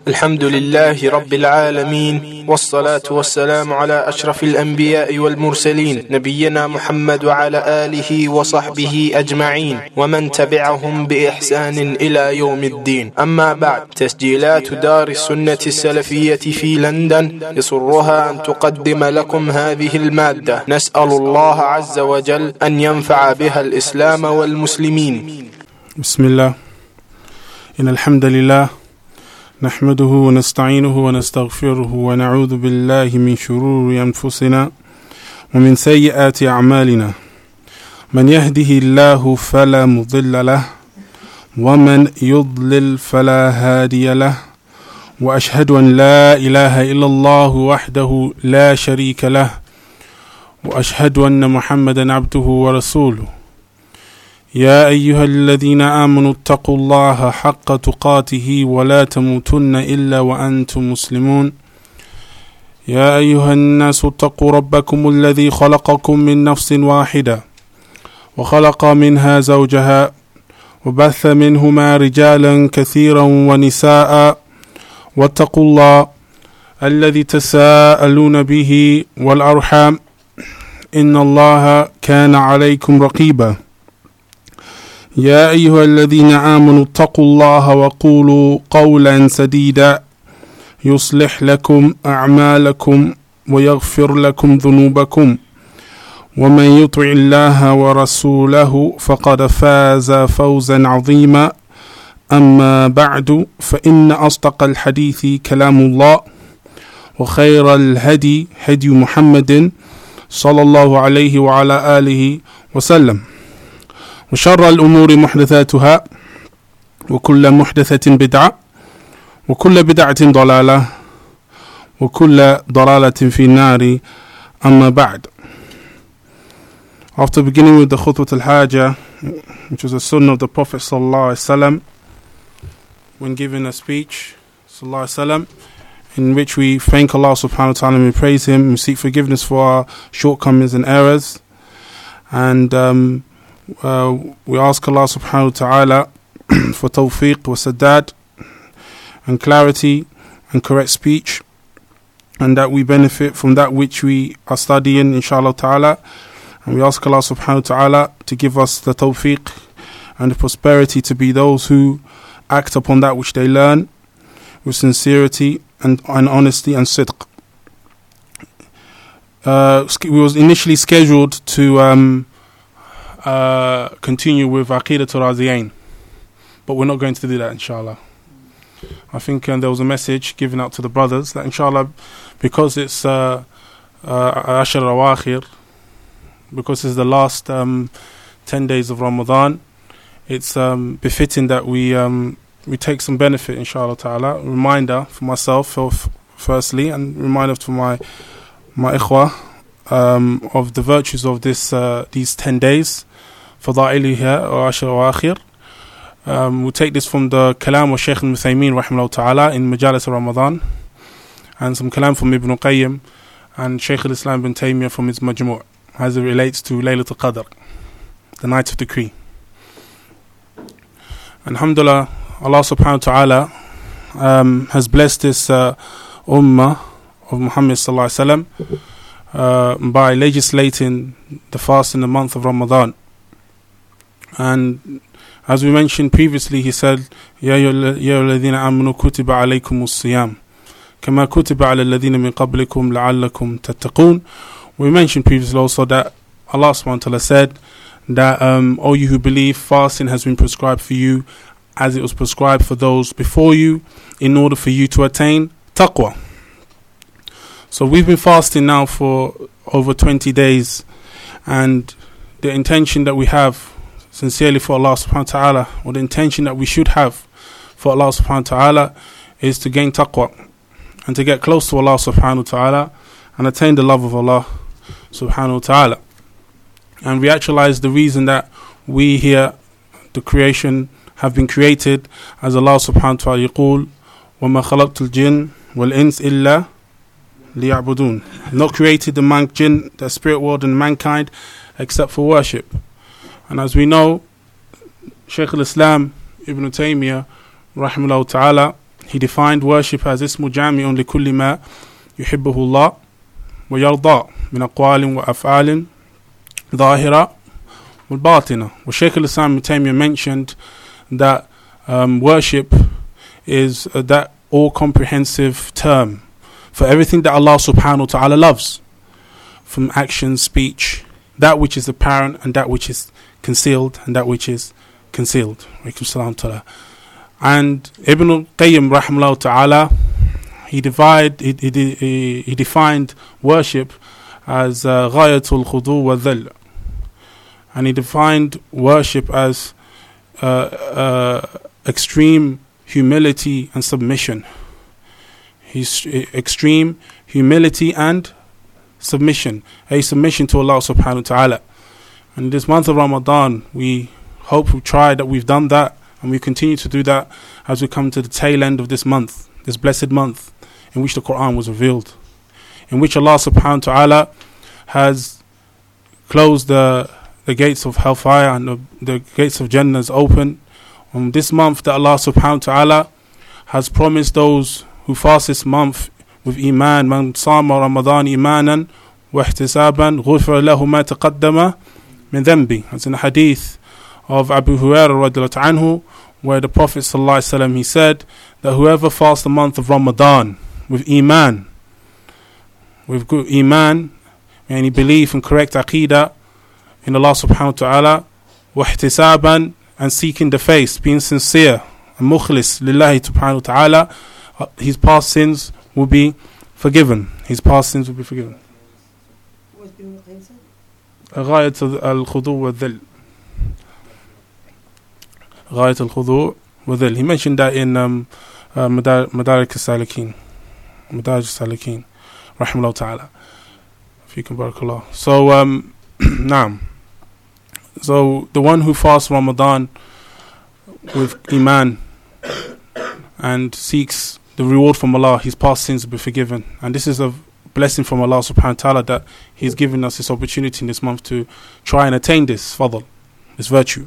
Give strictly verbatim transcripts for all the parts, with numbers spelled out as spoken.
الحمد لله رب العالمين، والصلاة والسلام على أشرف الأنبياء والمرسلين نبينا محمد وعلى آله وصحبه أجمعين ومن تبعهم بإحسان إلى يوم الدين. أما بعد، تسجيلات دار السنة السلفية في لندن يسرها أن تقدم لكم هذه المادة. نسأل الله عز وجل أن ينفع بها الإسلام والمسلمين. بسم الله، إن الحمد لله نحمده ونستعينه ونستغفره ونعوذ بالله من شرور أنفسنا ومن سيئات أعمالنا. من يهده الله فلا مضل له ومن يضلل فلا هادي له، وأشهد أن لا إله إلا الله وحده لا شريك له، وأشهد أن محمدا عبده ورسوله. يا أيها الذين آمنوا اتقوا الله حق تقاته ولا تموتن إلا وأنتم مسلمون. يا أيها الناس اتقوا ربكم الذي خلقكم من نفس واحدة وخلق منها زوجها وبث منهما رجالا كثيرا ونساء، واتقوا الله الذي تساءلون به والأرحام إن الله كان عليكم رقيبا. يا أيها الذين آمنوا اتقوا الله وقولوا قولا سديدا يصلح لكم أعمالكم ويغفر لكم ذنوبكم، ومن يطع الله ورسوله فقد فاز فوزا عظيما. أما بعد، فإن أصدق الحديث كلام الله، وخير الهدي هدي محمد صلى الله عليه وعلى آله وسلم، وشر الأمور محدثاتها، وكل محدثة بدعة، وكل بدعة ضلالة، وكل ضلالة في النار. أما بعد. After beginning with the khutbah al-hajah, which is a sunnah of the Prophet sallallahu alaihi wasallam, when giving a speech sallallahu alaihi wasallam, in which we thank Allah subhanahu wa ta'ala and we praise Him, we seek forgiveness for our shortcomings and errors, and um, Uh, we ask Allah subhanahu wa ta'ala for tawfiq wa sadad and clarity and correct speech, and that we benefit from that which we are studying, inshallah ta'ala. And we ask Allah subhanahu wa ta'ala to give us the tawfiq and the prosperity to be those who act upon that which they learn with sincerity and, and honesty and sidq. Uh, we was initially scheduled to um, Uh, continue with Aqidatul Raziyain, but we're not going to do that, inshallah. I think um, there was a message given out to the brothers that, inshallah, because it's uh, uh, Ashar Awakhir, because it's the last um, ten days of Ramadan, it's um, befitting that we um, we take some benefit, inshallah ta'ala. A reminder for myself, firstly, and reminder to my my ikhwah um, of the virtues of this uh, these ten days. فضائلها وعشر أواخر. Um, we'll take this from the kalam of Shaykh al-Muthaymin rahimahullah ta'ala in Majalis Ramadan, and some kalam from Ibn Qayyim and Shaykh al-Islam ibn Taymiyyah from his Majmu' as it relates to Laylatul Qadr, the night of decree. Alhamdulillah, Allah subhanahu wa ta'ala um, has blessed this uh, ummah of Muhammad sallallahu alaihi wasallam uh, by legislating the fast in the month of Ramadan. And as we mentioned previously, he said, يَا أَيُّهَا الَّذِينَ آمَنُوا كُتِبَ عَلَيْكُمُ الصِّيَامُ كَمَا كُتِبَ عَلَى الَّذِينَ مِنْ قَبْلِكُمْ لَعَلَّكُمْ تَتَّقُونَ. We mentioned previously also that Allah subhanahu wa ta'ala said that, um, O you who believe, fasting has been prescribed for you as it was prescribed for those before you, in order for you to attain taqwa. So we've been fasting now for over twenty days, and the intention that we have sincerely for Allah subhanahu wa ta'ala, or the intention that we should have for Allah subhanahu wa ta'ala, is to gain taqwa and to get close to Allah subhanahu wa ta'ala and attain the love of Allah subhanahu wa ta'ala, and we actualize the reason that we here, the creation, have been created, as Allah subhanahu wa ta'ala يقول وَمَا خَلَقْتُ الْجِنَّ وَالْإِنسِ إِلَّا لِيَعْبُدُونَ. Not created the man, jinn, the spirit world and mankind except for worship. And as we know, Shaykh al-Islam Ibn Taymiyyah rahimahullah ta'ala, he defined worship as اسم جامع لكل ما يحبه الله ويرضى من أقوال وأفعال ظاهرة والباطنة. Well, Shaykh al-Islam Ibn Taymiyyah mentioned that um, worship is uh, that all-comprehensive term for everything that Allah subhanahu wa ta'ala loves, from action, speech, that which is apparent and that which is concealed and that which is concealed. And Ibn al-Qayyim rahimahullah ta'ala, he, divide, he, he, he defined worship as ghayatul khudu wa dhil, and he defined worship as uh, uh, extreme humility and submission. He's extreme humility and submission, a submission to Allah subhanahu wa ta'ala. And in this month of Ramadan, we hope, we try that we've done that, and we continue to do that as we come to the tail end of this month, this blessed month in which the Quran was revealed, in which Allah subhanahu wa ta'ala has closed the the gates of hellfire and the, the gates of Jannah is open. On this month that Allah subhanahu wa ta'ala has promised those who fast this month with iman, man sama Ramadan imanan wa ihtisaban ghufira lahu ma taqaddama min dhanbi. It's in the hadith of Abu Hurairah radhiyallahu anhu, where the Prophet sallallahu alaihi wasallam, he said that whoever fasts the month of Ramadan with iman, with good iman, and he believe in correct aqidah in Allah subhanahu wa ta'ala, wa ihtisaban, and seeking the face, being sincere and mukhlis lillahi subhanahu wa ta'ala, uh, his past sins will be forgiven. His past sins will be forgiven. غاية الخضوع والذل. غاية الخضوع والذل. He mentioned that in um, uh, Madarik al-Salikin. Madarik al-Salikin. Rahimahullah ta'ala. Fikum barakallah. So, um, naam. So the one who fasts Ramadan with iman and seeks the reward from Allah, his past sins will be forgiven. And this is a blessing from Allah subhanahu wa ta'ala, that He's given us this opportunity in this month to try and attain this fadl, this virtue.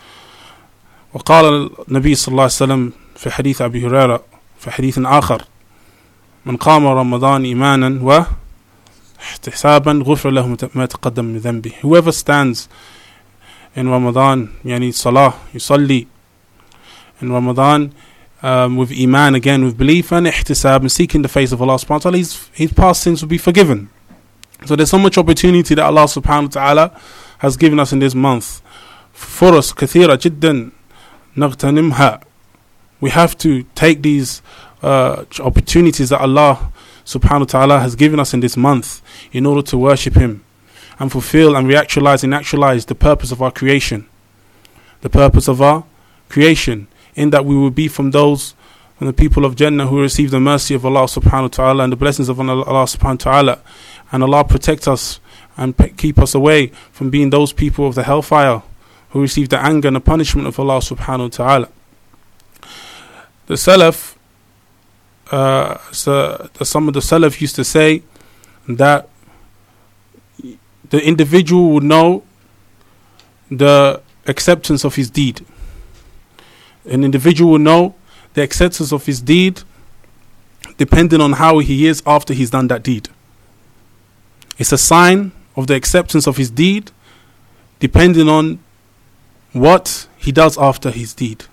وقال النبي صلى الله عليه وسلم في حديث أبي هريرة في حديث آخر من قام رمضان إيمانا واحتسابا غفر له ما تقدم من ذنبه. Whoever stands in Ramadan, yani salah, yusalli in Ramadan, um, with iman, again with belief and ihtisab, and seeking the face of Allah subhanahu wa ta'ala, his, his past sins will be forgiven. So there's so much opportunity that Allah subhanahu wa ta'ala has given us in this month. فرص كثيرة جدا نغتنمها. We have to take these uh, opportunities that Allah subhanahu wa ta'ala has given us in this month in order to worship Him and fulfill and reactualize and actualize the purpose of our creation. The purpose of our creation, in that we will be from those, from the people of Jannah who receive the mercy of Allah subhanahu wa ta'ala and the blessings of Allah subhanahu wa ta'ala. And Allah protect us and pe- keep us away from being those people of the hellfire who receive the anger and the punishment of Allah subhanahu wa ta'ala. The Salaf, uh, so some of the Salaf used to say that the individual would know the acceptance of his deed. An individual will know the acceptance of his deed depending on how he is after he's done that deed. It's a sign of the acceptance of his deed depending on what he does after his deed.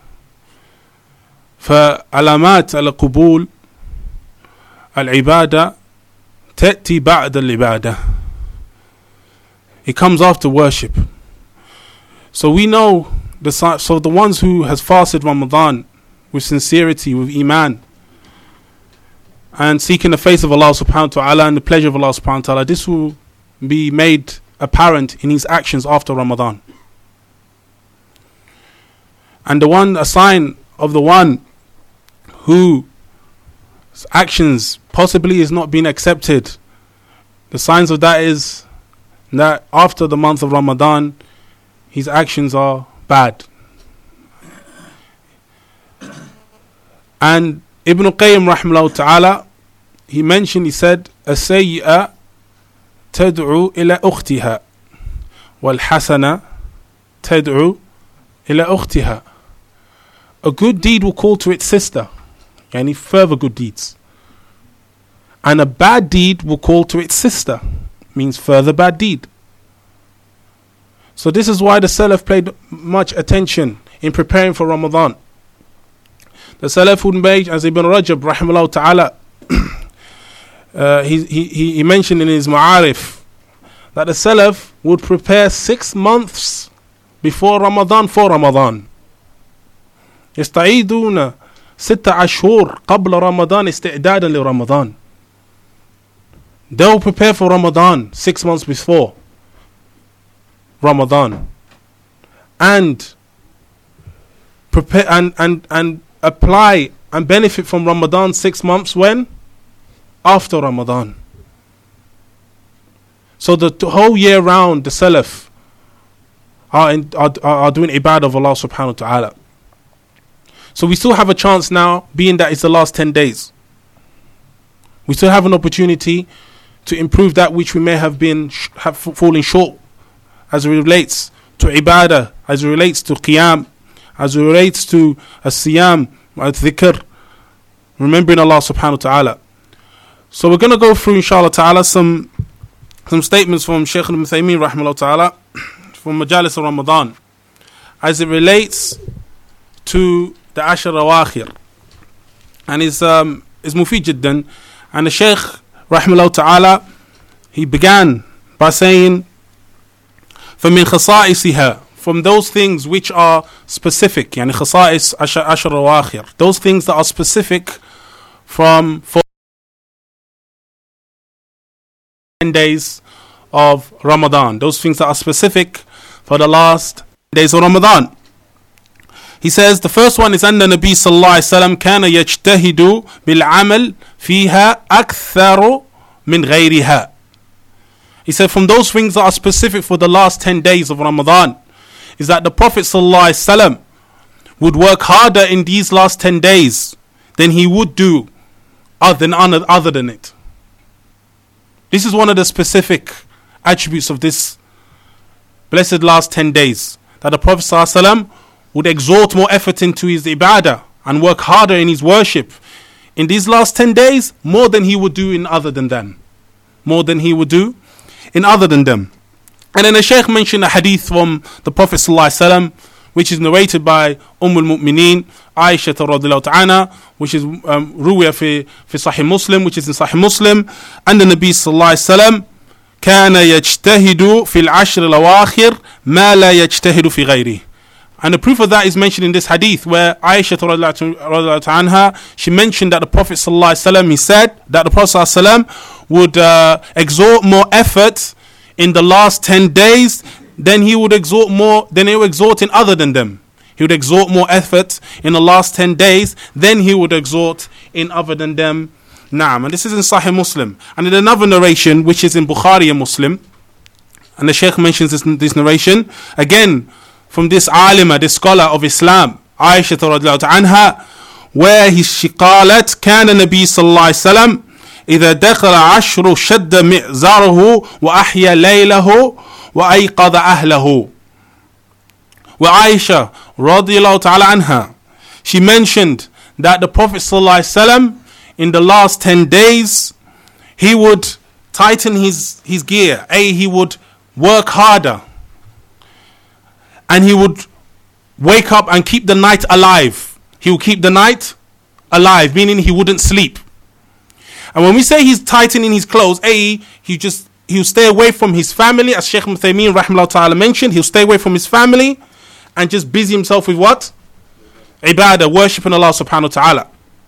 فعلامات القبول العبادة تأتي بعد العبادة. It comes after worship. So we know the so the ones who has fasted Ramadan with sincerity, with iman, and seeking the face of Allah subhanahu wa ta'ala and the pleasure of Allah subhanahu wa ta'ala, this will be made apparent in his actions after Ramadan. And the one, a sign of the one whose actions possibly is not being accepted, the signs of that is that after the month of Ramadan, his actions are bad. And Ibn Qayyim rahimahullah ta'ala, he mentioned, he said, السيئة تدعو إلى أختها والحسنة تدعو إلى أختها. A good deed will call to its sister. Yani further good deeds. And a bad deed will call to its sister, means further bad deed. So this is why the Salaf paid much attention in preparing for Ramadan. The Salaf would make, as Ibn Rajab rahimahullah ta'ala, uh, he, he, he mentioned in his Ma'arif that the Salaf would prepare six months before Ramadan for Ramadan. يستعيدون ست أشهر قبل رمضان استعدادا لرمضان. They will prepare for Ramadan six months before Ramadan, and prepare and, and, and apply and benefit from Ramadan six months when? After Ramadan. So the, the whole year round the Salaf are, in, are, are doing ibadah of Allah subhanahu wa ta'ala. So we still have a chance now, being that it's the last ten days. We still have an opportunity to improve that which we may have been sh- have fallen short, as it relates to ibadah, as it relates to qiyam, as it relates to as-siyam, al-dhikr, remembering Allah subhanahu wa ta'ala. So we're going to go through, inshallah ta'ala, some some statements from Shaykh Ibn Uthaymeen rahimahullah ta'ala from Majalis of Ramadan as it relates to the Ashr al-Awakhir, and is um is mufid jiddan. And the Shaykh rahimahullah ta'ala, he began by saying, فَمِنْ خَصَائِصِهَا, from those things which are specific, yani khasa'is Ashr al-Awakhir, those things that are specific from for ten days of Ramadan, those things that are specific for the last days of Ramadan. He says the first one is أن النبي صلى الله عليه وسلم كان يجتهد بالعمل فيها أكثر من غيرها. He said from those things that are specific for the last ten days of Ramadan is that the Prophet صلى الله عليه وسلم would work harder in these last ten days than he would do other than, other than it. This is one of the specific attributes of this blessed last ten days, that the Prophet صلى الله عليه وسلم would exert more effort into his ibadah and work harder in his worship in these last ten days more than he would do in other than them. More than he would do in other than them. And then the Shaykh mentioned a hadith from the Prophet ﷺ, which is narrated by Umm al-Mu'mineen, Aisha radhiyallahu anha, which is um, ruwiya fi, fi Sahih Muslim, which is in Sahih Muslim. And the Nabi ﷺ كان يجتهد في العشر الأواخر ما لا يجتهد في غيره. And the proof of that is mentioned in this hadith where Aisha radhiyallahu anha, she mentioned that the Prophet sallallahu alaihi wasallam, he said that the Prophet sallallahu alaihi wasallam would uh, exert more effort in the last ten days than he would exert more than he would exert in other than them. He would exert more effort in the last ten days than he would exert in other than them. Naam, and this is in Sahih Muslim. And in another narration which is in Bukhari and Muslim, and the Shaykh mentions this, this narration again from this alima, this scholar of Islam, Aisha radhiyallahu anha, where he, she قالت كان النبي صلى الله عليه وسلم إذا دخل عشر شد مئزره وأحيا ليله وأيقظ أهله. Where Aisha radhiyallahu ta'ala anha, she mentioned that the Prophet sallallahu alaihi wasallam in the last ten days he would tighten his, his gear, a he would work harder, and he would wake up and keep the night alive. He would keep the night alive, meaning he wouldn't sleep. And when we say he's tightening his clothes, A, he just he'll stay away from his family, as Shaykh Ibn Uthaymeen rahimahullah ta'ala mentioned. He'll stay away from his family and just busy himself with what? Ibadah, worshipping Allah subhanahu wa ta'ala.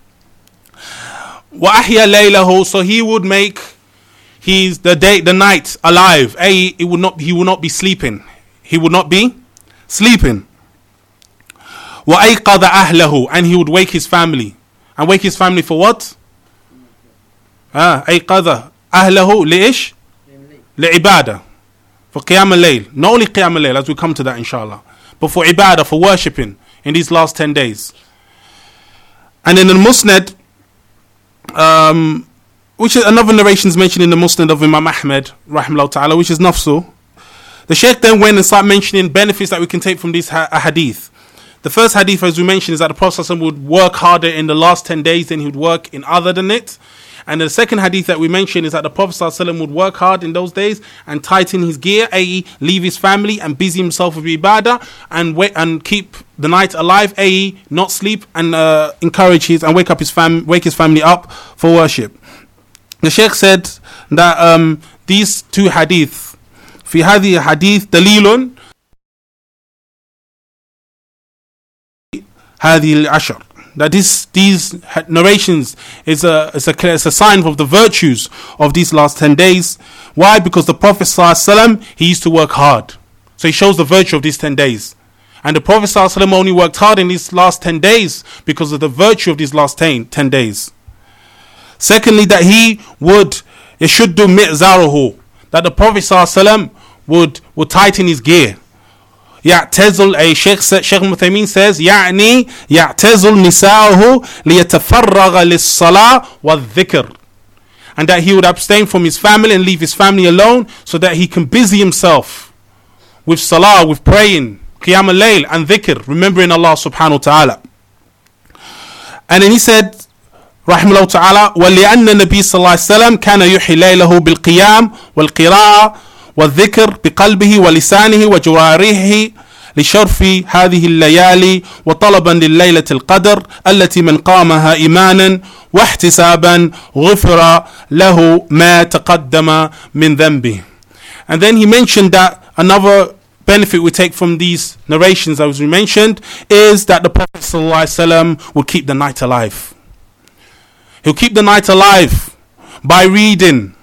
Wa ahya laylahu, so he would make his the day the night alive. A, it would not he would not be sleeping. He would not be sleeping. وَأَيْقَظَ أَهْلَهُ, and he would wake his family. And wake his family for what? Ah, أَيْقَظَ أَهْلَهُ لِإِشْ لِعِبَادَةِ, for Qiyam al-Layl. Not only Qiyam al-Layl, as we come to that inshallah, but for ibadah, for worshipping in these last ten days. And in the Musnad, um, which is another narration is mentioned in the Musnad of Imam Ahmed rahimahullah ta'ala, which is Nafsu. The Shaykh then went and started mentioning benefits that we can take from this ha- hadith. The first hadith, as we mentioned, is that the Prophet would work harder in the last ten days than he would work in other than it. And the second hadith that we mentioned is that the Prophet would work hard in those days and tighten his gear, that is, leave his family and busy himself with ibadah and wait and keep the night alive, that is, not sleep, and uh, encourage his and wake up his fam wake his family up for worship. The Sheikh said that um, these two hadith, في هذه hadith دليل هذه العشر, that this, these narrations is a, is, a, is a sign of the virtues of these last ten days. Why? Because the Prophet ﷺ, he used to work hard. So he shows the virtue of these ten days. And the Prophet ﷺ only worked hard in these last ten days because of the virtue of these last ten, ten days. Secondly, that he would, yashuddu mi'zaruhu, that the Prophet ﷺ would, would tighten his gear. يعتزل, a Sheikh, Sheikh Muthaymin says, يعني يعتزل نساءه ليتفرغ للصلاة والذكر, and that he would abstain from his family and leave his family alone so that he can busy himself with salah, with praying, qiyam al-layl and dhikr, remembering Allah subhanahu wa ta'ala. And then he said, رحمه الله تعالى, ولأن النبي صلى الله عليه وسلم كان يحيي ليله بالقيام والقراءة والذكر بقلبه ولسانه وجوارحه لشرف هذه الليالي وطلبا لليلة القدر التي من قامها إيمانا واحتسابا غفر له ما تقدم من ذنبه. And then he mentioned that another benefit we take from these narrations, as we mentioned, is that the Prophet ﷺ will keep the night alive. He'll keep the night alive by reading,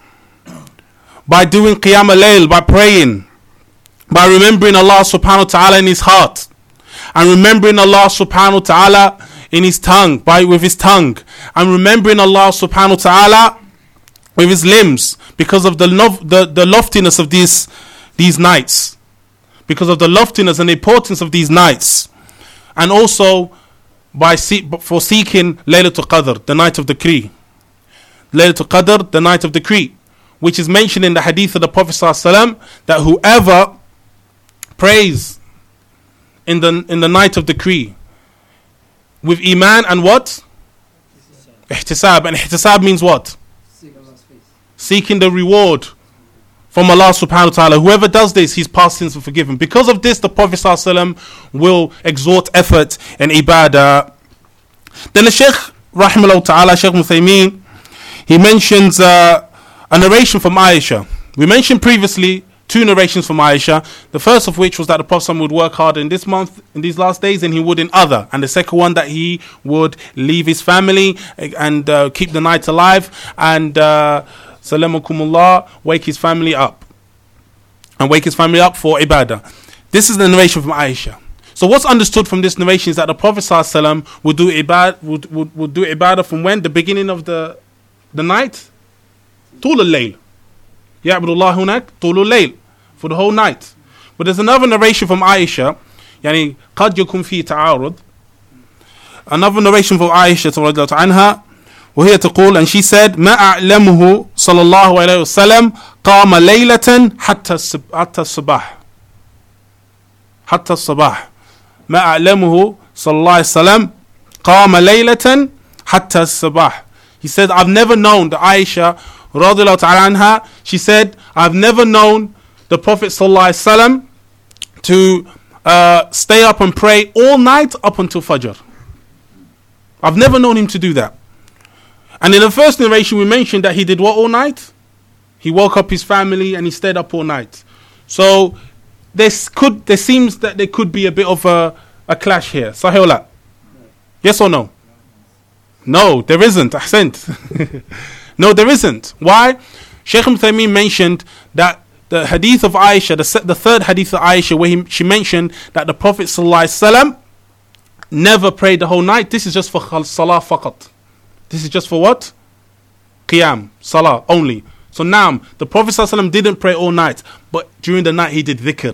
by doing qiyam al-layl, by praying, by remembering Allah subhanahu wa ta'ala in his heart, and remembering Allah subhanahu wa ta'ala in his tongue, by with his tongue, and remembering Allah subhanahu wa ta'ala with his limbs, because of the lov- the, the loftiness of these these nights, because of the loftiness and the importance of these nights, and also by see- for seeking Laylatul Qadr, the night of decree. Laylatul Qadr, the night of decree, which is mentioned in the hadith of the Prophet ﷺ, that whoever prays in the in the night of decree with iman and what? Ihtisab. And ihtisab means what? Seeking the reward from Allah subhanahu wa ta'ala. Whoever does this, his past sins are forgiven. Because of this, the Prophet ﷺ will exhort effort and ibadah. Then the Shaykh rahimahullah ta'ala, Shaykh Muthaymin, he mentions uh, a narration from Aisha. We mentioned previously two narrations from Aisha. The first of which was that the Prophet would work hard in this month, in these last days, than he would in other. And the second one, that he would leave his family and uh, keep the night alive and uh, Salamakumullah, wake his family up. And wake his family up for ibadah. This is the narration from Aisha. So what's understood from this narration is that the Prophet ﷺ would do ibadah, would, would, would do ibadah from when? The beginning of the, the night? طول الليل. يعبد الله هناك طول الليل, for the whole night. But there's another narration from Aisha, يعني قد يكون فيه تعارض. Another narration from Aisha رضي الله عنها, وهي تقول, and she said, ما أعلمه صلى الله عليه وسلم قام ليلة حتى حتى الصباح حتى الصباح ما أعلمه صلى الله عليه وسلم قام ليلة حتى الصباح. He said, I've never known, the Aisha رضي الله تعالى عنها, she said, I've never known the Prophet sallallahu alaihi wasallam to uh, stay up and pray all night up until Fajr. I've never known him to do that. And in the first narration we mentioned that he did what all night? He woke up his family and he stayed up all night. So this could, there seems that there could be a bit of a, a clash here. Sahih ola? Yes or no? No, there isn't. Ahsant. No, there isn't. Why? Shaykh Muthaymin mentioned that the hadith of Aisha, the, the third hadith of Aisha, where he, she mentioned that the Prophet sallallahu alaihi wasallam never prayed the whole night. This is just for salah faqat. This is just for what? Qiyam, salah only. So now, the Prophet sallallahu alaihi wasallam didn't pray all night, but during the night he did dhikr.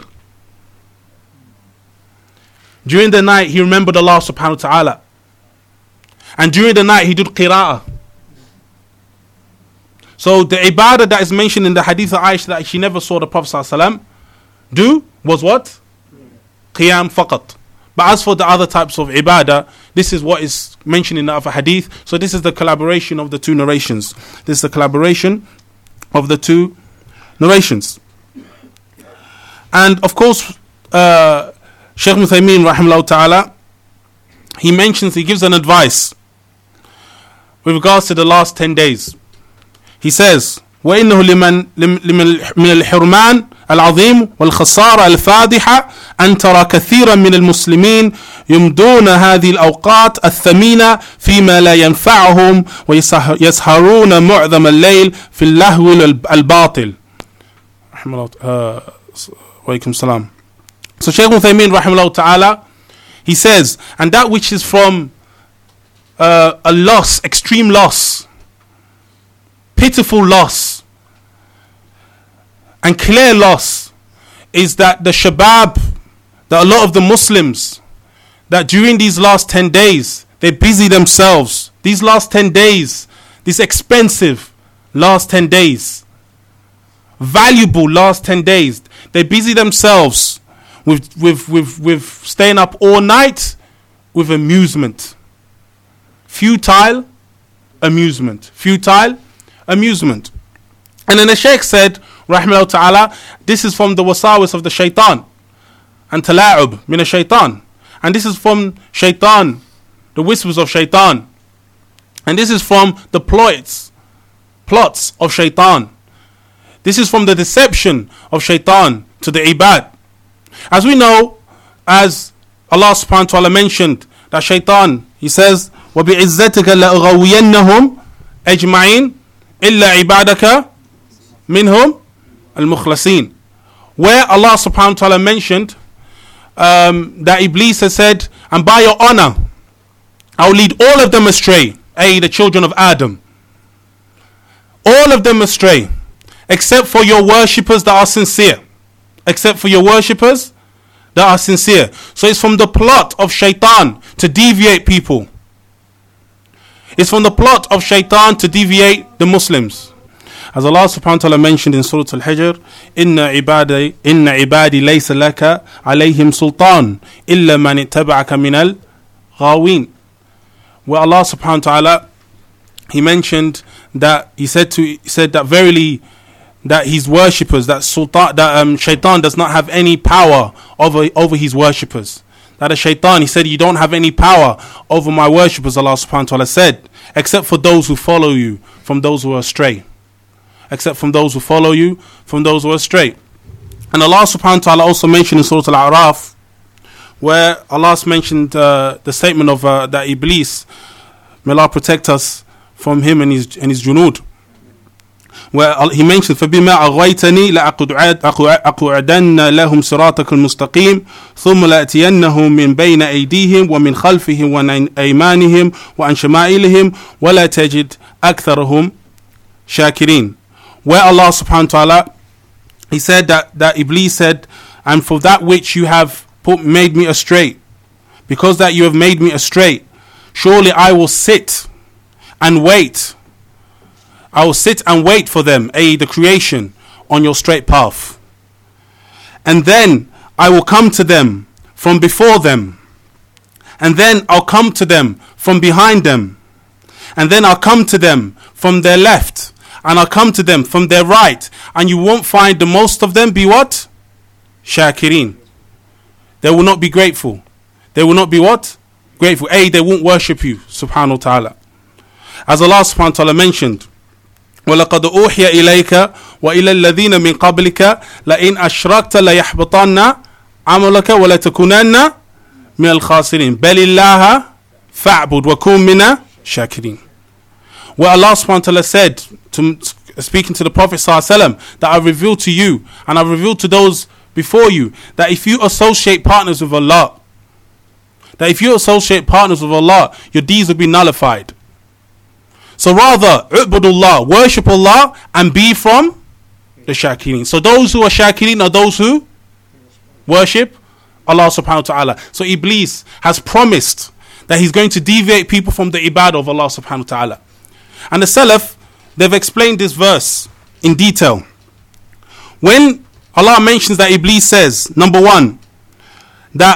During the night he remembered Allah subhanahu wa ta'ala. And during the night he did qira'ah. So the ibadah that is mentioned in the hadith of Aisha that she never saw the Prophet sallallahu alaihi wasallam do was what? Qiyam faqat. But as for the other types of ibadah, this is what is mentioned in the other hadith. So this is the collaboration of the two narrations. This is the collaboration of the two narrations. And of course, uh, Shaykh Uthaymeen rahimahullah ta'ala, he mentions, he gives an advice with regards to the last ten days. He says, وَإِنَّهُ لِمَنْ مِنَ الْحِرْمَانِ العظيم والخسارة الفادحة أن ترى كثيرا من المسلمين يمدون هذه الأوقات الثمينة فيما لا ينفعهم ويسهرون معظم الليل في اللهو الباطل. وعليكم السلام. So Shaykh Uthaymeen rahimahullah ta'ala, he says, and that which is from uh, a loss, extreme loss, pitiful loss, and clear loss, is that the shabab, that a lot of the Muslims, that during these last ten days, they busy themselves. These last ten days, these expensive last ten days, valuable last ten days, they busy themselves with, with, with, with staying up all night with amusement. Futile amusement. Futile amusement. And then the Shaykh said, rahimahullah ta'ala, this is from the wasawis of the shaitan. And tala'ub min shaitan. And this is from shaitan, the whispers of shaitan. And this is from the plots, plots of shaitan. This is from the deception of shaitan to the ibad. As we know, as Allah subhanahu wa ta'ala mentioned, that shaitan, he says, وَبِعِزَّتِكَ لَأُغَوِيَنَّهُمْ أَجْمَعِينَ إِلَّا عِبَادَكَ مِنْهُمْ الْمُخْلَصِينَ. Where Allah subhanahu wa ta'ala mentioned um, that Iblis has said, and by your honor, I'll lead all of them astray, that is the children of Adam. All of them astray, except for your worshippers that are sincere. Except for your worshippers that are sincere. So it's from the plot of shaitan to deviate people. It's from the plot of shaitan to deviate the Muslims. As Allah subhanahu wa ta'ala mentioned in Surah Al-Hijr, Inna ibadi, inna ibadi laysa laka alayhim sultan illa man ittaba'aka minal ghawin. Where Allah subhanahu wa ta'ala, he mentioned that, he said to, he said that verily that his worshippers, that sultan, that um, shaitan does not have any power over, over his worshippers. That a shaitan, he said, you don't have any power over my worshippers, Allah subhanahu wa ta'ala said, except for those who follow you from those who are astray. Except from those who follow you from those who are astray. And Allah subhanahu wa ta'ala also mentioned in Surah Al-A'raf, where Allah mentioned uh, the statement of uh, that Iblis, may Allah protect us from him and his, and his junud, where he mentioned فَبِمَا أَغْوَيْتَنِي لَأَقْعُدَنَّ لَهُمْ صِرَاطَكَ الْمُسْتَقِيمِ ثُمَّ لَأْتِيَنَّهُمْ مِنْ بَيْنَ أَيْدِيهِمْ وَمِنْ خَلْفِهِمْ وَعَنْ أَيْمَانِهِمْ وَعَنْ شَمَائِلِهِمْ وَلَا تَجِدْ أَكْثَرَهُمْ شَاكِرِينَ. Where Allah subhanahu wa ta'ala, he said that, that Iblis said, and for that which you have put, made me astray, because that you have made me astray, surely I will sit and wait. I will sit and wait for them, that is the creation, on your straight path. And then I will come to them from before them. And then I'll come to them from behind them. And then I'll come to them from their left. And I'll come to them from their right. And you won't find the most of them be what? Shakirin. They will not be grateful. They will not be what? Grateful. A, they won't worship you, subhanahu wa ta'ala. As Allah subhanahu wa ta'ala mentioned, وَلَقَدْ أُوحِيَ إِلَيْكَ وَإِلَى الَّذِينَ مِنْ قَبْلِكَ لَإِنْ أَشْرَكْتَ لَيَحْبَطَنَّ عَمَلَكَ وَلَتَكُونَنَّ مِنَ الْخَاسِرِينَ بَلِ اللَّهَ فَاعْبُدْ وَكُونْ مِنَ الشَّاكِرِينَ. Where Allah subhanahu wa ta'ala said, to, speaking to the Prophet sallallahu alaihi wasallam, that I revealed to you and I revealed to those before you, that if you associate partners with Allah, that if you associate partners with Allah, your deeds will be nullified. So rather, u'budullah, worship Allah and be from the shakirin. So those who are shakirin are those who worship Allah subhanahu wa ta'ala. So Iblis has promised that he's going to deviate people from the ibadah of Allah subhanahu wa ta'ala. And the Salaf, they've explained this verse in detail. When Allah mentions that Iblis says, number one, that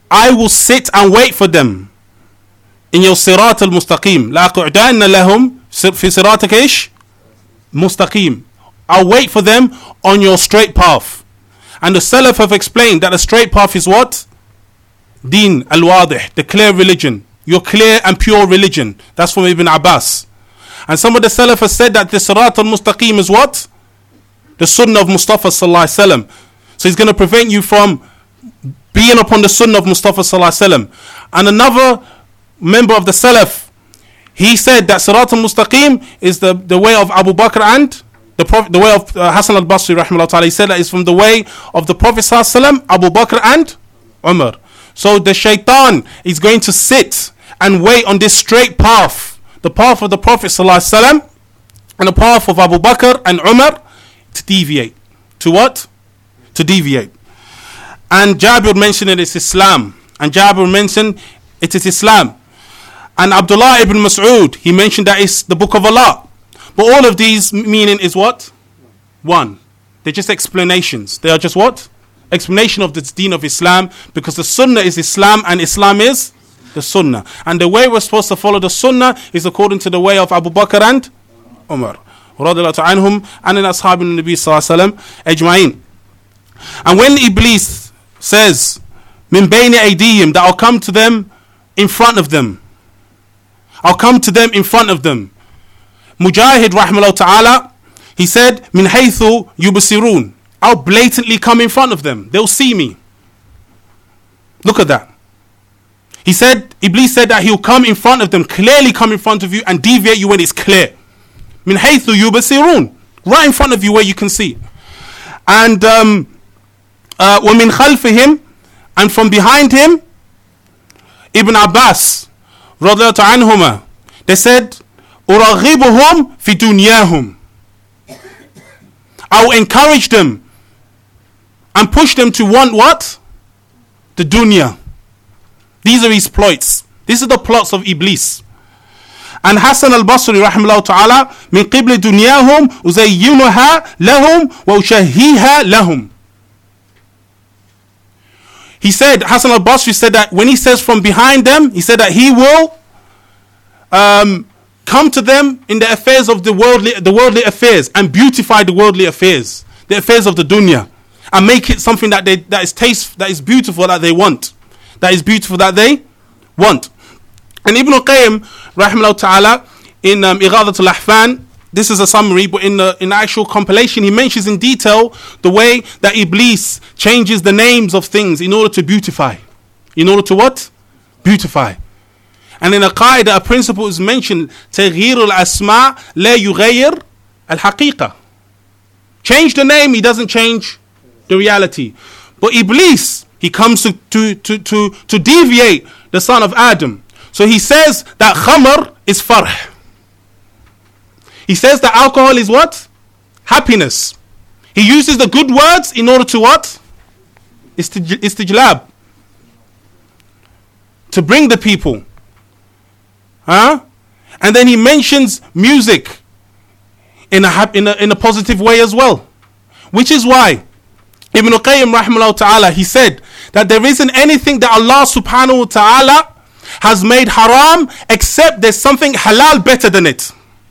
I will sit and wait for them in your sirat al-mustaqim. لَأَقْعُدَنَّ لَهُمْ فِي صِرَاطِكَ إيش مستقيم. I'll wait for them on your straight path. And the Salaf have explained that the straight path is what? Deen al-wadih, the clear religion. Your clear and pure religion. That's from Ibn Abbas. And some of the Salaf have said that the sirat al-mustaqim is what? The sunnah of Mustafa sallallahu alaihi wasallam. So he's going to prevent you from being upon the sunnah of Mustafa sallallahu alaihi wasallam. And another member of the Salaf, he said that Sirat al-Mustaqim is the, the way of Abu Bakr and the Prophet, the way of uh, Hassan al-Basri rahimahullah ta'ala. He said that it's from the way of the Prophet sallallahu alaihi wasallam, Abu Bakr and Umar. So the shaitan is going to sit and wait on this straight path, the path of the Prophet sallallahu alaihi wasallam and the path of Abu Bakr and Umar, to deviate. To what? To deviate. And Jabir mentioned it is Islam. And Jabir mentioned it is Islam. And Abdullah ibn Mas'ud, he mentioned that it's the book of Allah. But all of these meaning is what? One. They're just explanations. They are just what? Explanation of the deen of Islam. Because the sunnah is Islam and Islam is the sunnah. And the way we're supposed to follow the sunnah is according to the way of Abu Bakr and Umar. Radiyallahu anhum and in ashabin Nabi sallallahu alaihi wasallam ajma'in. And when Iblis says, min bayni aydihim, that I'll come to them in front of them. I'll come to them in front of them. Mujahid rahimahullah ta'ala, he said, min haythu yubsirun, I'll blatantly come in front of them. They'll see me. Look at that. He said, Iblis said that he'll come in front of them, clearly come in front of you and deviate you when it's clear. Min haythu yubsirun, right in front of you where you can see. And um, uh, wa min khalfihim, and from behind him, Ibn Abbas radiyallahu anhuma, they said, uraghibuhum fi dunyahum, I will encourage them and push them to want what? The dunya. These are his plots. These are the plots of Iblis. And Hassan al-Basri rahimahullah ta'ala, min qibli dunyahum uzayyunuha lahum wa ushahiha lahum. He said, Hassan al-Basri said that when he says from behind them, he said that he will um, come to them in the affairs of the worldly, the worldly affairs, and beautify the worldly affairs, the affairs of the dunya, and make it something that they that is taste, that is beautiful, that they want, that is beautiful, that they want. And Ibn Qayyim rahimahullah ta'ala in um, Ighadat al-Ahfan, this is a summary, but in the in the actual compilation he mentions in detail the way that Iblis changes the names of things in order to beautify. In order to what? Beautify. And in a qaida, a principle is mentioned, تغيير الأسماء لا يغير الحقيقة. Change the name, he doesn't change the reality. But Iblis, he comes to, to, to, to, to deviate the son of Adam. So he says that khamr is farh. He says that alcohol is what? Happiness. He uses the good words in order to what? Istij- istijlab. To bring the people. Huh? And then he mentions music in a, hap- in a in a positive way as well. Which is why Ibn Qayyim rahimahullah ta'ala, he said that there isn't anything that Allah subhanahu wa ta'ala has made haram except there's something halal better than it.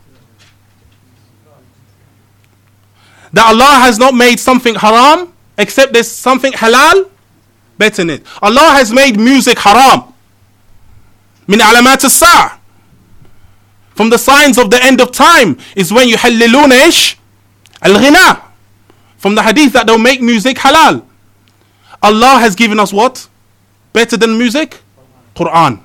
That Allah has not made something haram except there's something halal better than it. Allah has made music haram. Min alamat as-sa'. From the signs of the end of time is when you haliluna ish al-ghina. From the hadith that they'll make music halal. Allah has given us what? Better than music? Quran.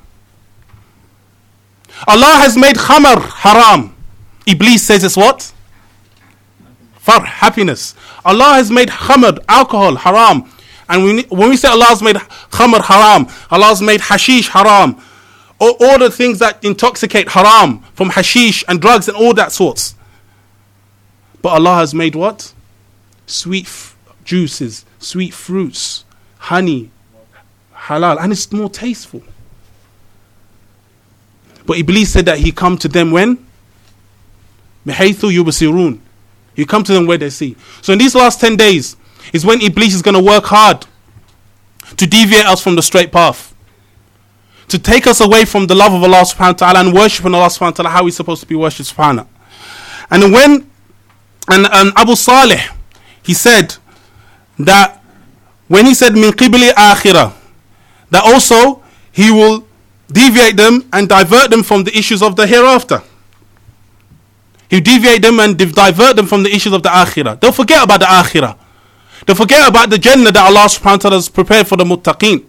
Allah has made khamar haram. Iblis says it's what? Farh, happiness. Allah has made khamar, alcohol, haram. And when, when we say Allah has made khamar haram, Allah has made hashish haram. All, all the things that intoxicate haram, from hashish and drugs and all that sorts. But Allah has made what? Sweet f- juices, sweet fruits, honey, halal. And it's more tasteful. But Iblis said that he come to them when? Mihaythu yubasirun. You come to them where they see. So in these last ten days is when Iblis is going to work hard to deviate us from the straight path, to take us away from the love of Allah subhanahu wa ta'ala and worshiping Allah subhanahu wa ta'ala how He's supposed to be worshipped subhanahu. And when and, and Abu Salih, he said that when he said min qibli akhirah, that also He will deviate them and divert them from the issues of the hereafter. He'll deviate them and divert them from the issues of the akhirah. Don't forget about the akhirah. Don't forget about the Jannah that Allah subhanahu wa ta'ala has prepared for the muttaqeen.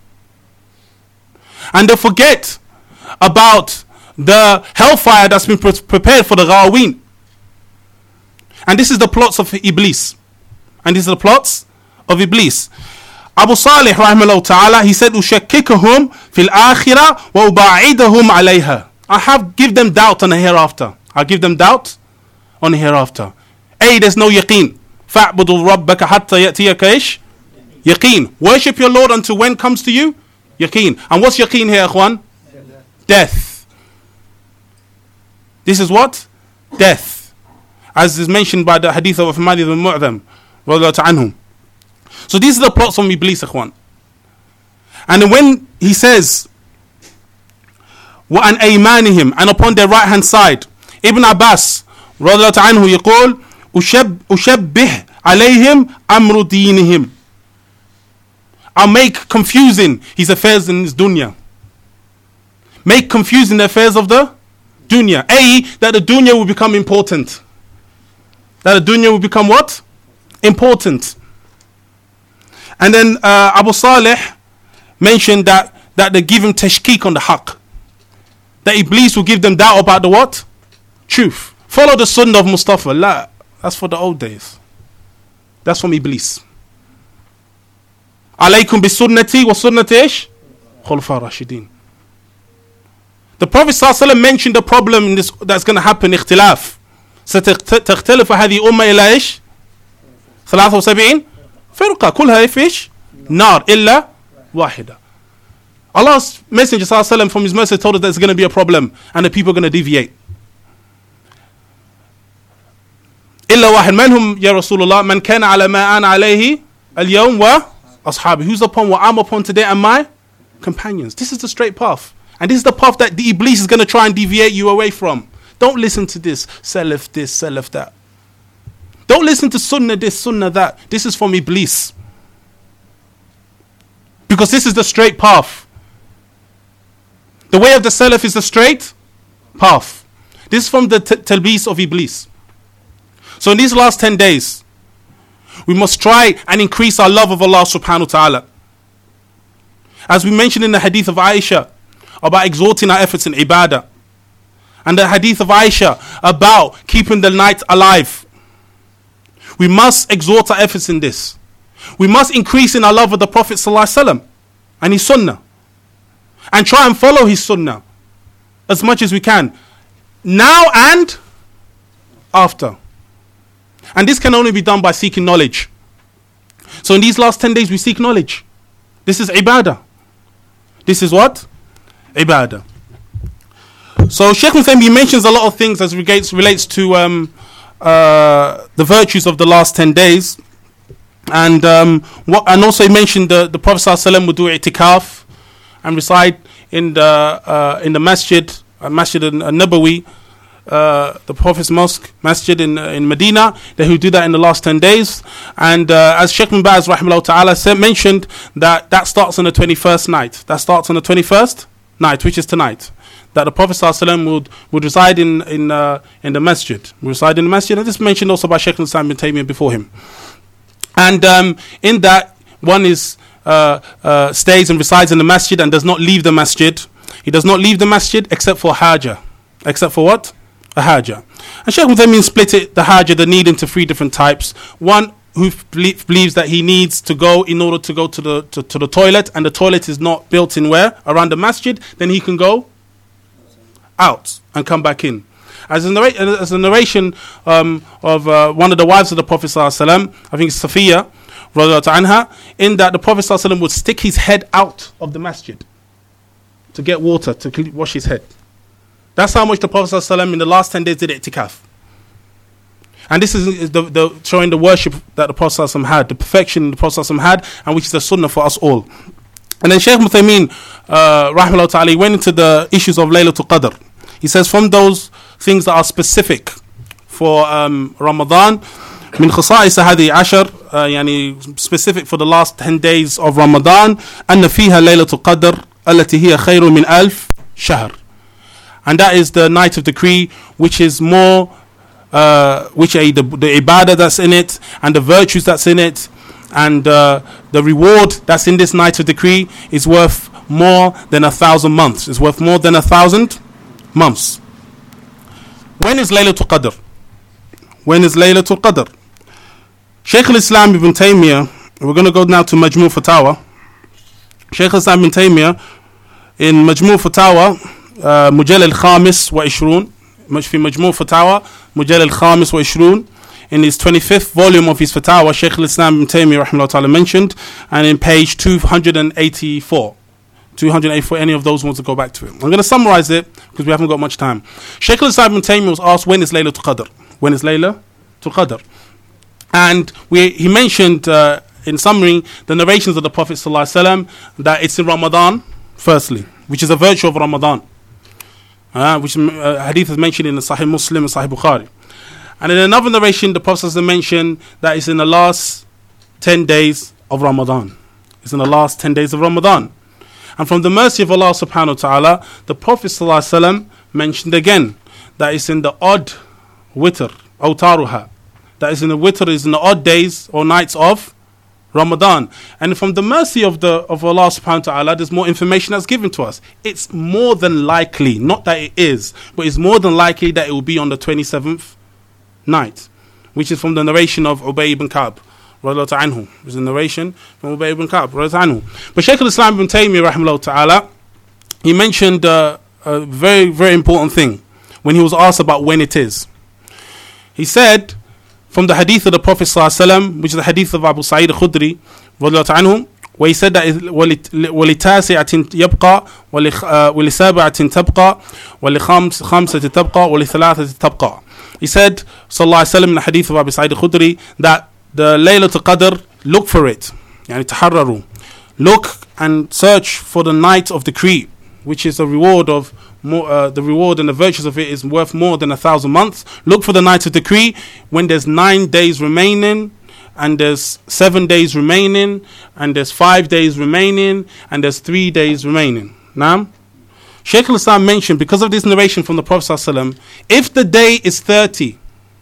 And don't forget about the hellfire that's been pre- prepared for the ghaween. And this is the plots of Iblis. And these are the plots of Iblis. Abu Salih rahimahullah ta'ala, he said, Ushakkikuhum fil akhirah wa uba'idahum alayha. I have give them doubt on the hereafter. I'll give them doubt on the hereafter. A, there's no yaqeen. Fa'budu rabbaka hatta ya'tiyaka ish? Yaqeen. Worship your Lord until when comes to you? Yaqeen. And what's yaqeen here, ikhwan? Death. This is what? Death. As is mentioned by the hadith of Uthman ibn Mu'adham radiyallahu anhum. So these are the plots from Iblis, ikhwan. And when he says, وَأَنْ أَيْمَانِهِمْ, and upon their right hand side, Ibn Abbas radiyallahu anhu يقول أشبه عليهم أمر دينهم. I'll make confusing his affairs in his dunya. Make confusing the affairs of the dunya. A, that the dunya will become important. That the dunya will become what? Important. And then uh, Abu Salih mentioned that, that they give him tashkik on the haqq. That Iblis will give them doubt about the what? Truth. Follow the sunnah of Mustafa. La, that's for the old days. That's from Iblis. Alaykum bi sunnati wa sunnati ish? Khulafa Rashidin. The Prophet ﷺ mentioned the problem in this that's going to happen, ikhtilaf. ستختلف هذه أمة إلى إيش؟ ثلاثة وسبعين فرقة كلها في إيش؟ نار إلا واحدة. Allah's Messenger ﷺ from His mercy told us there's going to be a problem and the people are going to deviate. إلا واحد من هم يا رسول الله من كان على ما أنا عليه اليوم وأصحابي. Who's upon what I'm upon today and my companions. This is the straight path. And this is the path that the Iblis is going to try and deviate you away from. Don't listen to this, salaf this, salaf that. Don't listen to sunnah this, sunnah that. This is from Iblis. Because this is the straight path. The way of the salaf is the straight path. This is from the t- talbis of Iblis. So in these last ten days, we must try and increase our love of Allah subhanahu wa ta'ala. As we mentioned in the hadith of Aisha, about exhorting our efforts in ibadah. And the hadith of Aisha about keeping the night alive. We must exhort our efforts in this. We must increase in our love of the Prophet ﷺ and his sunnah. And try and follow his sunnah as much as we can. Now and after. And this can only be done by seeking knowledge. So in these last ten days we seek knowledge. This is ibadah. This is what? Ibadah. So Shaykh Uthaymeen mentions a lot of things as relates, relates to um, uh, the virtues of the last ten days. And um, what, and also he mentioned the, the Prophet ﷺ would do i'tikaf and reside in the uh, in the masjid, uh, Masjid al-Nabawi, uh, the Prophet's mosque, masjid in uh, in Medina. That he would do that in the last ten days. And uh, as Shaykh bin Baz rahimahullah ta'ala said, mentioned that that starts on the twenty-first night. That starts on the twenty-first night, which is tonight. That the Prophet ﷺ would, would reside in in uh, in the masjid, would reside in the masjid, and this is mentioned also by Shaykh al-Islam ibn Taymiyyah before him. And um, in that, one is uh, uh, stays and resides in the masjid and does not leave the masjid. He does not leave the masjid except for haja, except for what? A haja. And Shaykh al-Taymiyyah split it, the haja, the need, into three different types. One who believes that he needs to go in order to go to the to, to the toilet, and the toilet is not built in where? Around the masjid, then he can go out and come back in. As a, narr- as a narration um, of uh, one of the wives of the Prophet ﷺ, I think it's Safiya, radhiyallahu anha, in that the Prophet ﷺ would stick his head out of the masjid to get water, to wash his head. That's how much the Prophet ﷺ in the last ten days did i'tikaf. And this is the, the showing the worship that the Prophet ﷺ had, the perfection the Prophet ﷺ had, and which is the sunnah for us all. And then Shaykh Uthaymeen, uh, rahimahullah ta'ala, he went into the issues of Laylatul Qadr. He says from those things that are specific for um, Ramadan, من خصائص هذه عشر, يعني specific for the last ten days of Ramadan, أن فيها ليلة القدر التي هي خير من ألف شهر. And that is the night of decree, which is more, uh, which are the, the ibadah that's in it, and the virtues that's in it, and uh, the reward that's in this night of decree is worth more than a thousand months. It's worth more than a thousand months. When is Laylatul Qadr? When is Laylatul Qadr? Shaykh al-Islam ibn Taymiyyah, we're going to go now to Majmu' Fatawa. Shaykh al-Islam ibn Taymiyyah in Majmu' Fatawa, uh, Mujal al-Khamis wa Ishrun, في مجموع فتاوى مجلد الخامس وعشرون, in his twenty-fifth volume of his Fatawa, Shaykh al-Islam ibn Taymiyyah rahimahullah ta'ala mentioned, and in page two hundred eighty-four. two hundred eighty-four, any of those wants to go back to it. I'm going to summarize it because we haven't got much time. Shaykh al-Islam ibn Taymiyyah was asked, when is Laylatul Qadr? When is Laylatul Qadr? And we, he mentioned, uh, in summary, the narrations of the Prophet ﷺ, that it's in Ramadan, firstly, which is a virtue of Ramadan. Uh, which uh, hadith is mentioned in the Sahih Muslim and Sahih Bukhari. And in another narration, the Prophet ﷺ mentioned that it's in the last ten days of Ramadan. It's in the last ten days of Ramadan. And from the mercy of Allah subhanahu wa ta'ala, the Prophet ﷺ mentioned again that it's in the odd witr, awtaruha, that is in the witr, is in the odd days or nights of Ramadan. And from the mercy of the of Allah subhanahu wa ta'ala, there's more information that's given to us. It's more than likely, not that it is, but it's more than likely that it will be on the twenty-seventh night, which is from the narration of Ubay ibn Ka'b radiyallahu anhu. It's a narration from Ubay ibn Ka'b radiyallahu anhu. But Shaykh al-Islam ibn Taymiyyah rahimahullah ta'ala, he mentioned uh, a very, very important thing when he was asked about when it is. He said, from the hadith of the Prophet ﷺ, which is the hadith of Abu Sa'id al-Khudri, where he said that وَلِتَاسِعَةٍ يَبْقَى وَلِسَابِعَةٍ تَبْقَى وَلِخَمْسَةٍ تَبْقَى وَلِثَلَاثَةٍ تَبْقَى. He said, sallallahu alayhi wa sallam, in the hadith of Abu Sa'id al-Khudri, that the Laylatul Qadr, look for it, yani taharraru, look and search for the night of decree, which is a reward of more, uh, the reward and the virtues of it is worth more than a thousand months. Look for the night of decree when there's nine days remaining, and there's seven days remaining, and there's five days remaining, and there's three days remaining. Now, Shaykh al-Islam mentioned, because of this narration from the Prophet ﷺ, if the day is thirty,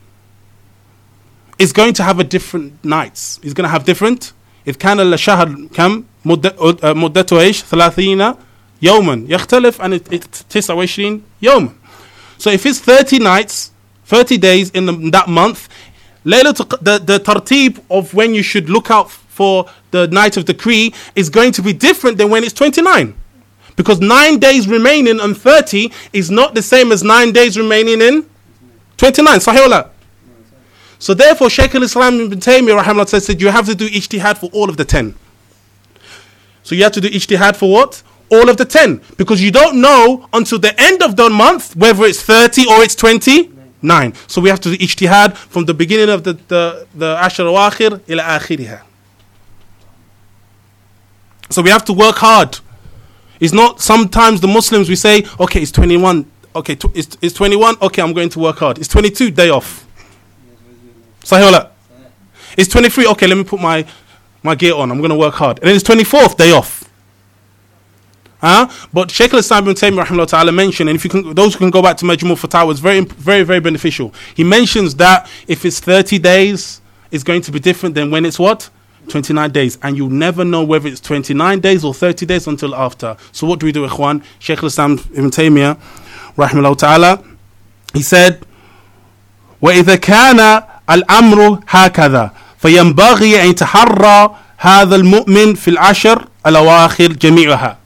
it's going to have a different nights. It's going to have different. If كان الشهر كم مدته ايش ثلاثين يوما يختلف عن تسعة وعشرين يوما. So if it's thirty nights, thirty days in, the, in that month, the, the tartib of when you should look out for the night of decree is going to be different than when it's twenty-nine. Because nine days remaining on thirty is not the same as nine days remaining in twenty-nine. Sahih wala? So therefore, Shaykh al-Islam ibn Taymiyyah rahimahullah said you have to do ijtihad for all of the ten. So you have to do ijtihad for what? All of the ten. Because you don't know until the end of the month whether it's thirty or it's twenty-nine. So we have to do ijtihad from the beginning of the the, the Ashar al-Akhir ila akhiriha. So we have to work hard. It's not sometimes the Muslims we say, okay, it's twenty-one. Okay, tw- it's, it's twenty-one. Okay, I'm going to work hard. It's twenty-two, day off. Sahih wala? It's twenty-three. Okay, let me put my, my gear on. I'm going to work hard. And then it's twenty-fourth, day off. Huh? But Shaykh al-Islam ibn Taymiyyah rahimahullah ta'ala mentioned, and if you can, those who can go back to Majmu' Fatawa, it's very, very, very beneficial. He mentions that if it's thirty days, it's going to be different than when it's what? twenty-nine days. And you'll never know whether it's twenty-nine days or thirty days until after. So what do we do, ikhwan? Shaykh al-Islam ibn Taymiyyah rahimahullah ta'ala, he said, وَإِذَا كَانَ الأمر هكذا فينبغي أن يتحرى هذا المؤمن في العشر الأواخر جميعها.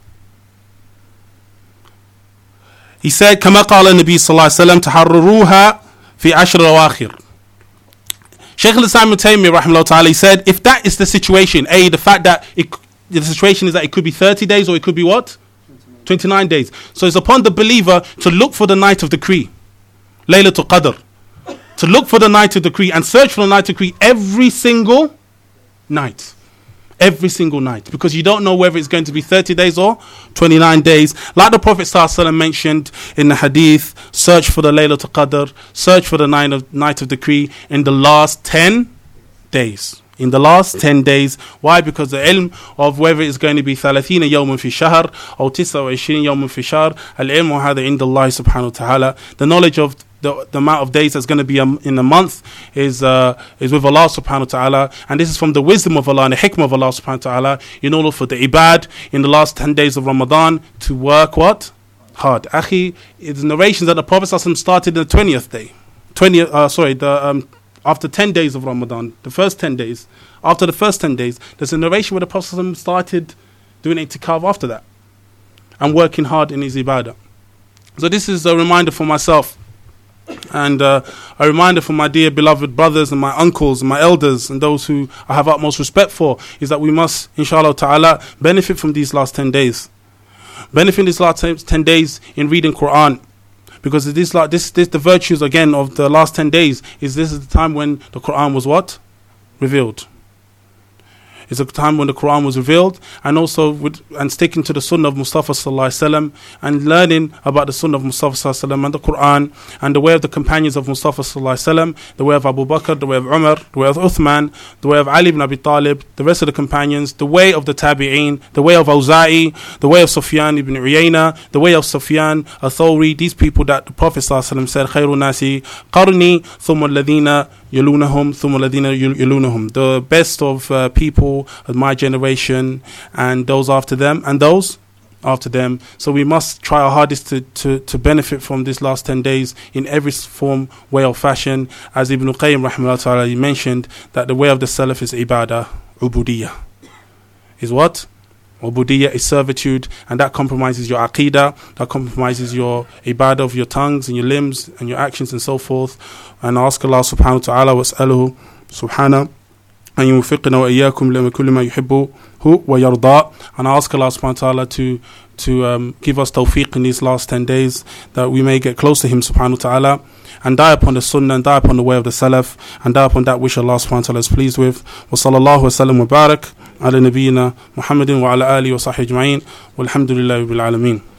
He said كما قال النبي صلى الله عليه وسلم تحرروها في عشر الأواخر. Shaykh al-Islam ibn Taymiyyah rahimahullah ta'ala, he said, if that is the situation, A, the fact that it, the situation is that it could be thirty days or it could be what? twenty-nine days. So it's upon the believer to look for the night of decree, Laylatul Qadr. to look for the night of decree and search for the night of decree every single night. Every single night. Because you don't know whether it's going to be thirty days or twenty-nine days. Like the Prophet ﷺ mentioned in the hadith, search for the Laylatul Qadr, search for the night of, night of decree in the last ten days. In the last ten days. Why? Because the ilm of whether it's going to be ثلاثين يوما في شهر or تسعة وعشرين يوما في شهر, العلم هذا عند الله سبحانه وتعالى. The knowledge of The, the amount of days that's going to be um, in a month is uh, is with Allah subhanahu wa ta'ala, and this is from the wisdom of Allah and the hikmah of Allah subhanahu wa ta'ala, in order for the ibad in the last ten days of Ramadan to work what? Hard. Akhi, it's narrations that the Prophet started on the twentieth day. twentieth, uh, sorry, the um, after ten days of Ramadan, the first ten days. After the first ten days, there's a narration where the Prophet started doing itikaf after that and working hard in his ibadah. So this is a reminder for myself. And uh, a reminder for my dear beloved brothers and my uncles and my elders and those who I have utmost respect for, is that we must, inshallah ta'ala, benefit from these last ten days. Benefit these last ten days in reading Quran. Because this, like, this, this, the virtues again of the last ten days is this is the time when the Quran was what? Revealed. It's a time when the Quran was revealed, and also with, and sticking to the Sunnah of Mustafa sallallahu alaihi wasallam, and learning about the Sunnah of Mustafa sallallahu alaihi wasallam and the Quran and the way of the companions of Mustafa sallallahu alaihi wasallam, the way of Abu Bakr, the way of Umar, the way of Uthman, the way of Ali ibn Abi Talib, the rest of the companions, the way of the Tabi'een, the way of Awza'i, the way of Sufyan ibn Uyayna, the way of Sufyan al-Thawri. These people that the Prophet sallallahu alaihi wasallam said, "Khairu nasi qarni, thumma alladhina yalunahum, thumma alladhina yalunahum." The best of uh, people of my generation, and those after them, and those after them. So we must try our hardest to, to, to benefit from this last ten days in every form, way or fashion. As Ibn Qayyim rahimahullah ta'ala mentioned, that the way of the Salaf is ibadah, ubudiyah. Is what? Ubudiyah is servitude, and that compromises your aqidah, that compromises your ibadah of your tongues and your limbs and your actions and so forth. And I ask Allah subhanahu wa ta'ala was'aluhu subhanahu أن يوفقنا وإياكم لما كل ما يحبه ويرضى. And I ask Allah subhanahu wa ta'ala to to um, give us tawfiq in these last ten days, that we may get close to Him subhanahu wa ta'ala and die upon the sunnah and die upon the way of the salaf and die upon that which Allah subhanahu wa ta'ala is pleased with. Wa sallallahu wa sallam wa barak ala nabiyyina Muhammadin wa ala alihi wa sahbihi ajma'in walhamdulillahi rabbil alameen.